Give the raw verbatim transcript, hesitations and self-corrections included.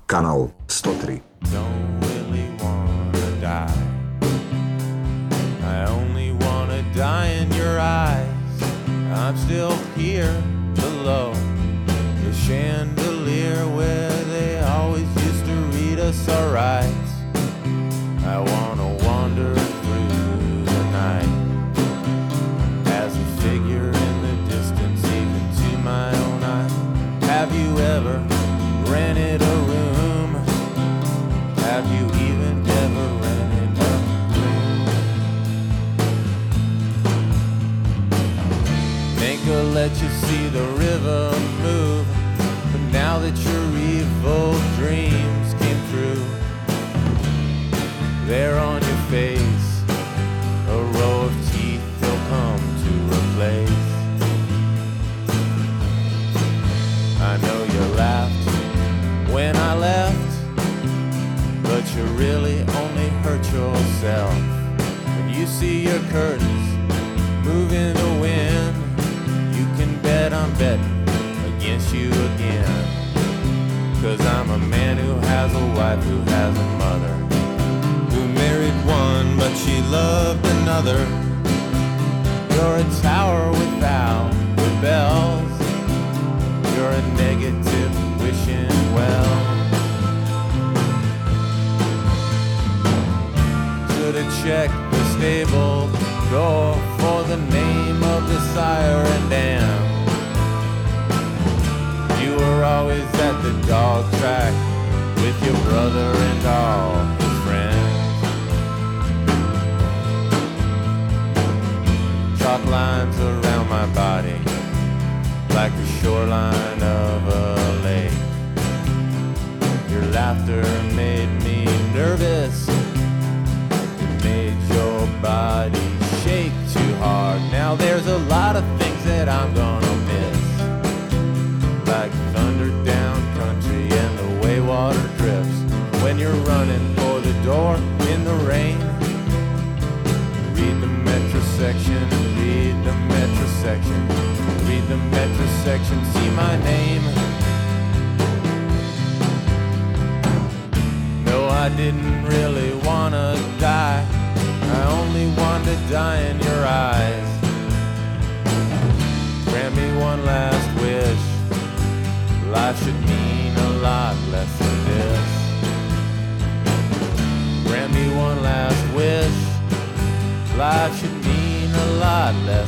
Kanál sto tri. Don't really wanna die. I only wanna die in your eyes. I'm still here below the chandelier where they always used to read us our rights. I wanna wander through the night as a figure in the distance, even to my own eye. Have you ever rented a room? Have you even ever rented a room? Maker let you see the river move, but now that your evil dreams came true, there on your face, a row of teeth they'll come to replace. I know you laughed when I left, but you really only hurt yourself. When you see your curtains move in the wind, you can bet I'm betting against you again. Cause I'm a man who has a wife who has a mother, who married one but she loved another. You're a tower without the bells. You're a negative wishing well. Should've checked the stable door for the name of the sire and dam. You were always at the dog track with your brother and all his friends. Chalk lines around my body like the shoreline of a lake. Your laughter made me nervous. It made your body shake too hard. Now there's a lot of things that I'm gonna miss, like thunder down country and the way water drips when you're running for the door in the rain. Read the metro section, read the metro section, read the metro section, see my name. No, I didn't really wanna die, I only wanted to die in your eyes. Grant me one last wish, life should mean a lot less than this. Grant me one last wish, life should mean a lot less